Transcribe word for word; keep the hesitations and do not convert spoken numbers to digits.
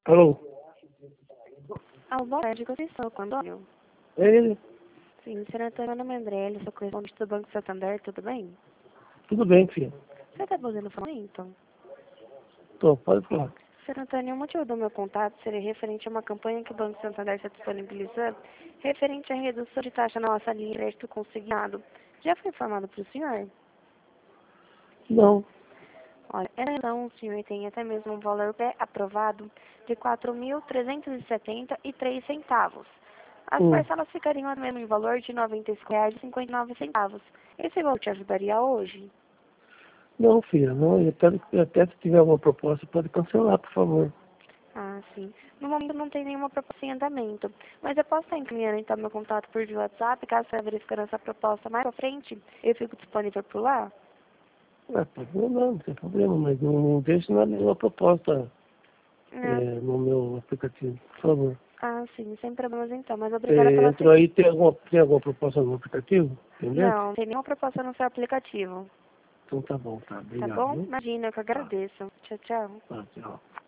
Alô? Alô, boa tarde, Conceição, com Antônio. É ele? Sim, senhor Antônio Mendrelli, sou correspondente do Banco Santander, tudo bem? Tudo bem, filho. Você está fazendo momento? Tô, pode falar. Senhor Antônio, o motivo do meu contato seria referente a uma campanha que o Banco Santander está disponibilizando, referente à redução de taxa na nossa linha de crédito consignado. Já foi informado para o senhor? Não, Olha, então o senhor tem até mesmo um valor pré-aprovado de quatro mil trezentos e setenta e três centavos. As hum, parcelas ficariam até mesmo em valor de noventa e cinco reais e cinquenta e nove centavos. Esse valor te ajudaria hoje? não, filha, não. Eu até, eu até se tiver alguma proposta, pode cancelar, por favor. Ah, sim. No momento não tem nenhuma proposta em andamento, mas eu posso estar encaminhando então meu contato por via WhatsApp, caso você verificando essa proposta mais pra frente, eu fico disponível por lá? É, pode mandar, não tem problema, mas não, não deixe nada nenhuma proposta Ah, é, no meu aplicativo, por favor. ah, sim, sem problemas então, mas obrigada Você pela entrou atenção. aí, tem alguma, tem alguma proposta no aplicativo? Entendeu? Não, não tem nenhuma proposta no seu aplicativo. Então tá bom, tá. Tá Obrigado, bom? viu? Imagina, eu que Tá, agradeço. Tchau, tchau. tá, tchau.